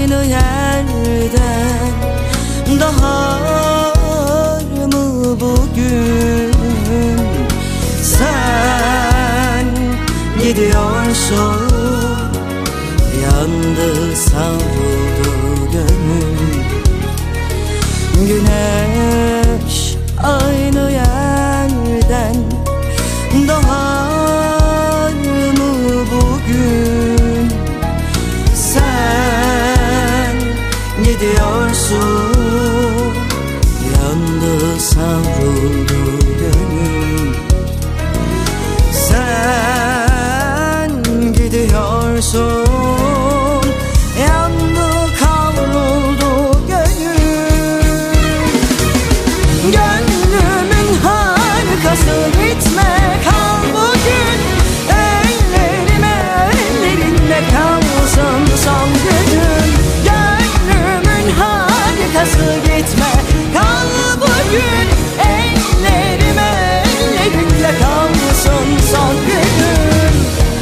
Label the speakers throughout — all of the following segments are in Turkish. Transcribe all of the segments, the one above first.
Speaker 1: aynı yerden. Daha mı bugün sen gidiyorsun? Yandı savruldu gönül. Güneş aynı yerden. Doğar mı bugün sen gidiyorsun? Yandı savruldu gönül. Sen gidiyorsun. Yandı kavruldu gönül. Gönlümün harikası gitme kal bugün. Ellerime ellerinde kalsın son günüm. Gönlümün harikası gitme kal bugün. Ellerime ellerinde kalsın son günüm.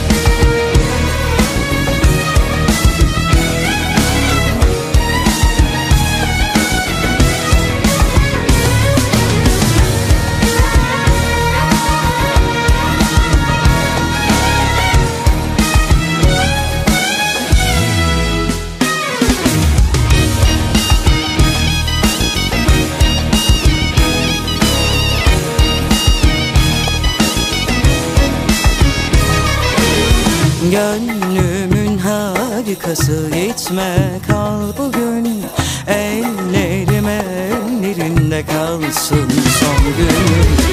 Speaker 1: Gönlümün harikası gitme kal bugün. Ellerime ellerinde kalsın son günüm.